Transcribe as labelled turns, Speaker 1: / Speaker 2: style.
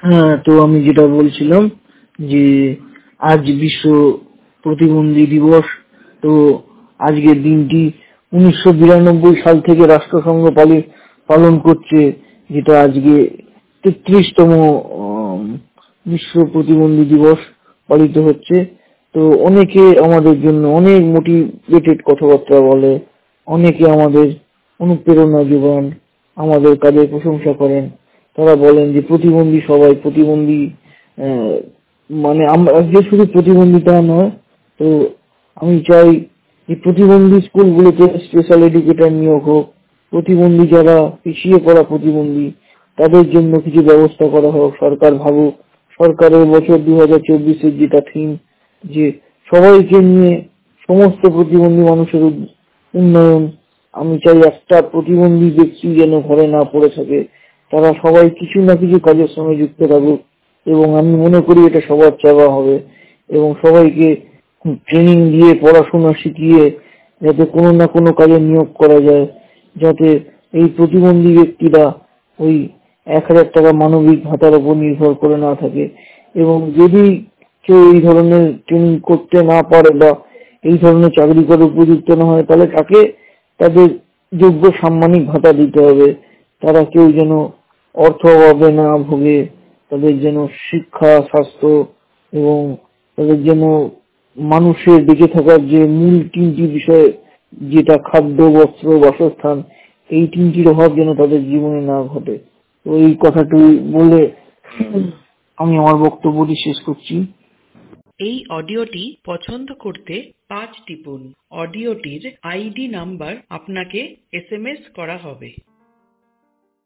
Speaker 1: হ্যাঁ, তো আমি যেটা বলছিলাম যে আজ বিশ্ব প্রতিবন্ধী দিবস। তো আজকের দিনটি 1992 সাল থেকে রাষ্ট্রসংঘ পালন করছে, যেটা আজকে 33তম বিশ্ব প্রতিবন্ধী দিবস পালিত হচ্ছে। তো অনেকে আমাদের জন্য অনেক মোটিভেটেড কথাবার্তা বলে, অনেকে আমাদের অনুপ্রেরণা যোগান, আমাদের কাজের প্রশংসা করেন। তারা বলেন যে প্রতিবন্ধী সবাই প্রতিবন্ধী, আহ, মানে আমরা যে শুধু প্রতিবন্ধী তা নয়। তো আমি চাই যে প্রতিবন্ধী স্কুলগুলোতে স্পেশাল এডুকেটর নিয়োগ হোক, প্রতিবন্ধী যারা পিছিয়ে পড়া প্রতিবন্ধী তাদের জন্য কিছু ব্যবস্থা করা হোক, সরকার ভাবুক। সরকারের বছর 2024-এর যেটা থিম, যে সবাইকে নিয়ে সমস্ত প্রতিবন্ধী মানুষের উন্নয়ন। আমি চাই একটা প্রতিবন্ধী ব্যক্তি যেন ঘরে না পড়ে থাকে, তারা সবাই কিছু না কিছু কাজের সঙ্গে যুক্ত থাকুক। এবং আমি মনে করি এটা সবার চাওয়া হবে, এবং সবাইকে ট্রেনিং দিয়ে পড়াশোনা শিখিয়ে যাতে কোনো না কোনো কাজে নিয়োগ করা যায়, যাতে এই প্রতিবন্ধী ব্যক্তিরা ওই 1,000 টাকা মানবিক ভাতার উপর নির্ভর করে না থাকে। এবং যদি কেউ এই ধরনের ট্রেনিং করতে না পারে বা এই ধরনের চাকরি করে উপযুক্ত না হয়, তাহলে তাকে তাদের যোগ্য সাম্মানিক ভাতা দিতে হবে। তারা কেউ যেন অর্থ অভাবে না ভোগে, তাদের যেন শিক্ষা, স্বাস্থ্য এবং তাদের যেন মানুষের বেঁচে থাকার যে মূল তিনটি বিষয়, যেটা খাদ্য, বস্ত্র, বাসস্থান, এই তিনটির অভাব যেন তাদের জীবনে না ঘটে। তো এই কথাটি বলে আমি আমার বক্তব্যটি শেষ করছি।
Speaker 2: এই অডিওটি পছন্দ করতে 5 টিপুন। অডিওটির আইডি নাম্বার আপনাকে SMS করা হবে।